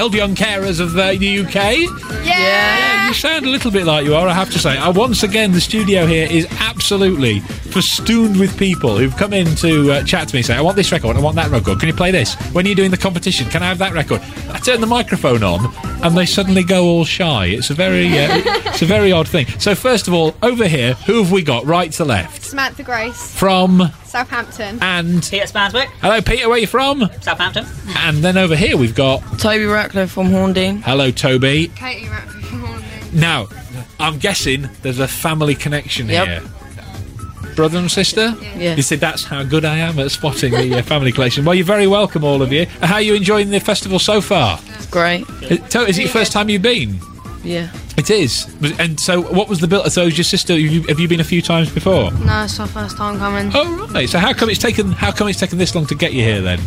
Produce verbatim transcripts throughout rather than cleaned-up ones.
child, young carers of uh, the U K. Yeah. Yeah, you sound a little bit like you are, I have to say. Uh, once again, the studio here is absolutely festooned with people who've come in to uh, chat to me and say, I want this record, I want that record, can you play this? When you're doing the competition, can I have that record? I turn the microphone on and they suddenly go all shy. It's a very uh, it's a very odd thing. So first of all, over here, who have we got right to left? Samantha Grace. From? Southampton. And? Peter Spanswick. Hello, Peter, where are you from? Southampton. And then over here we've got? Toby Ratcliffe from Horndean. Hello, Toby. Katie Ratcliffe from Horndean. Now, I'm guessing there's a family connection Yep. here. Brother and sister? Yeah. You said that's how good I am at spotting the uh, family collection. Well, you're very welcome, all of you. How are you enjoying the festival so far? It's great. Is, to- is it your first time you've been? Yeah. It is. Was- And so, what was the bill? So, is your sister? Have you, have you been a few times before? No, it's our first time coming. Oh, right. So, how come it's taken? How come it's taken this long to get you here then?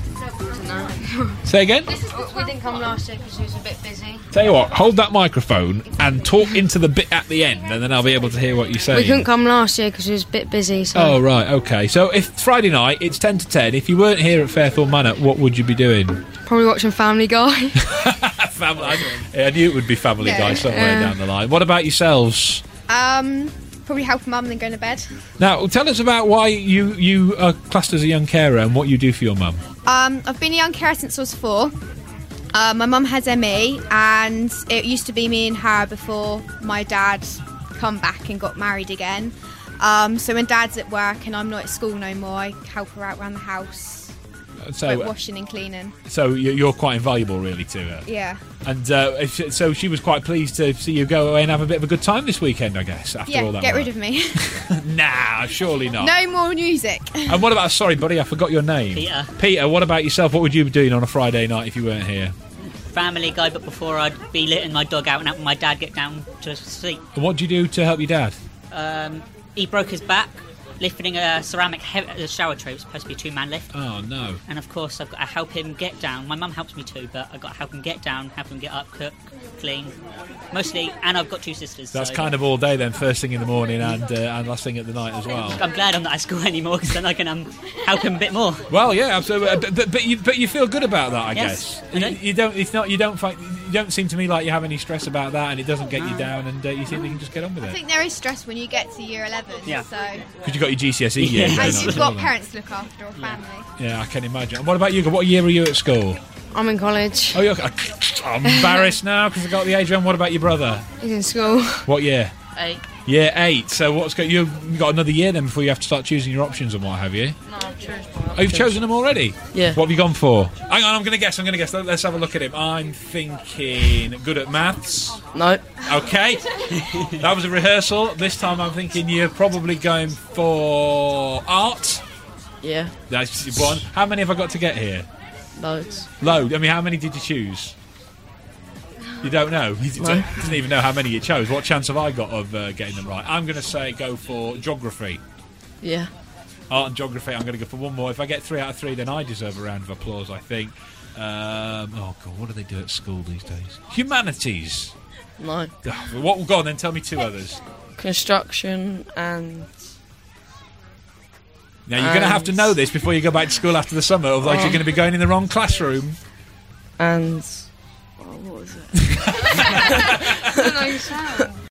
Say again. We didn't come last year because we was a bit busy. Tell you what, hold that microphone and talk into the bit at the end, and then I'll be able to hear what you say. We couldn't come last year because we was a bit busy. So. Oh, right, okay. So if Friday night, it's ten to ten, if you weren't here at Fairthorne Manor, what would you be doing? Probably watching Family Guy. Family, I, I knew it would be Family Yeah. Guy somewhere Yeah. down the line. What about yourselves? Um, probably helping mum and then going to bed. Now, tell us about why you, you are classed as a young carer and what you do for your mum. Um, I've been a young carer since I was four. Uh, my mum has M E, and it used to be me and her before my dad come back and got married again. Um, so when dad's at work and I'm not at school no more, I help her out around the house, So, like washing and cleaning. so you- you're quite invaluable, really, to her. Yeah. And uh, if she- so she was quite pleased to see you go away and have a bit of a good time this weekend, I guess, after Yeah, all that get work. rid of me. Nah, surely not. No more music. And what about, sorry, buddy, I forgot your name. Peter. Peter, what about yourself? What would you be doing on a Friday night if you weren't here? Family Guy, but before I'd be letting my dog out and helping my dad get down to sleep. And what do you do to help your dad? Um, he broke his back lifting a ceramic he- a shower tray. It was supposed to be a two-man lift. Oh, no. And of course, I've got to help him get down. My mum helps me too, but I've got to help him get down, help him get up, cook, clean, mostly. And I've got two sisters. That's so kind of all day then, first thing in the morning and uh, and last thing at the night as well. I'm glad I'm not at school anymore because then I can um, help him a bit more. Well, yeah, absolutely. Uh, But, but, but you but you feel good about that, I Yes, guess. I do. You, you don't. It's not. You don't. Find, you don't seem to me like you have any stress about that, and it doesn't get you down, and uh, you think you can just get on with I it think there is stress when you get to year eleven. Yeah. So, because you got your G C S E year. Yeah. going and on you've as got well. parents to look after or family. Yeah, I can imagine. And what about you? What year are you at school? I'm in college. Oh, you're I'm embarrassed now because I got the age wrong. What about your brother? He's in school. What year? Eight. Year eight. So what's got you've got another year then before you have to start choosing your options and what have you? No, I've chosen. Oh, you've chosen them already? Yeah. What have you gone for? Hang on, I'm going to guess. I'm going to guess. Let's have a look at him. I'm thinking good at maths. No. Okay. That was a rehearsal. This time I'm thinking you're probably going for art. Yeah. That's one. How many have I got to get here? Loads. Load. I mean, how many did you choose? You don't know. You No. doesn't even know how many you chose. What chance have I got of uh, getting them right? I'm going to say go for geography. Yeah. Art and geography, I'm going to go for one more. If I get three out of three, then I deserve a round of applause, I think. Um, oh, God, what do they do at school these days? Humanities. No. What? Go on, then tell me two others. Construction and Now, you're going to have to know this before you go back to school after the summer, otherwise Oh. you're going to be going in the wrong classroom. and oh, what was it? I don't know, you sound.